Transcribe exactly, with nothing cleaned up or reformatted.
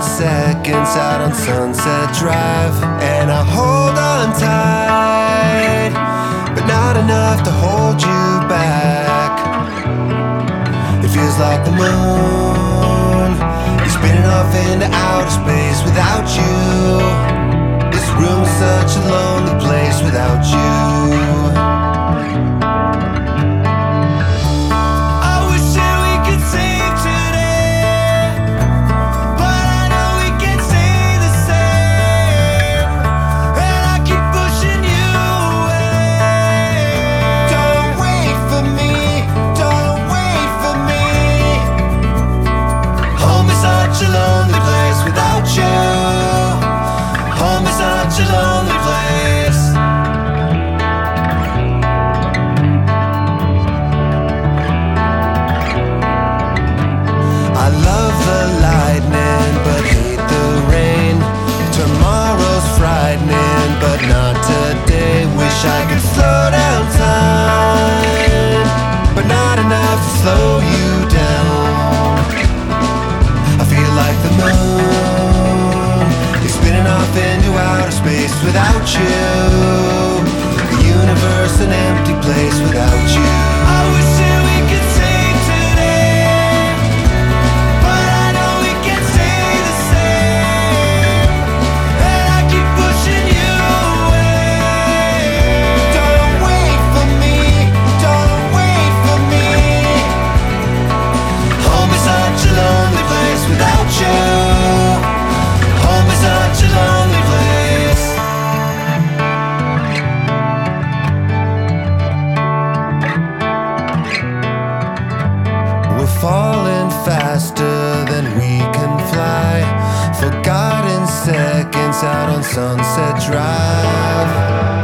seconds out on Sunset Drive, and I hold on tight, but not enough to hold you back. It feels like the moon is spinning off into outer space without you. This room's such a lonely place without you. But not today. Wish I could slow down time, but not enough to slow you down. I feel like the moon is spinning off into outer space without you. The universe an empty place without you. I wish that we could save today, but I know we can't stay the same, and I keep pushing you. We're falling faster than we can fly. Forgotten seconds out on Sunset Drive.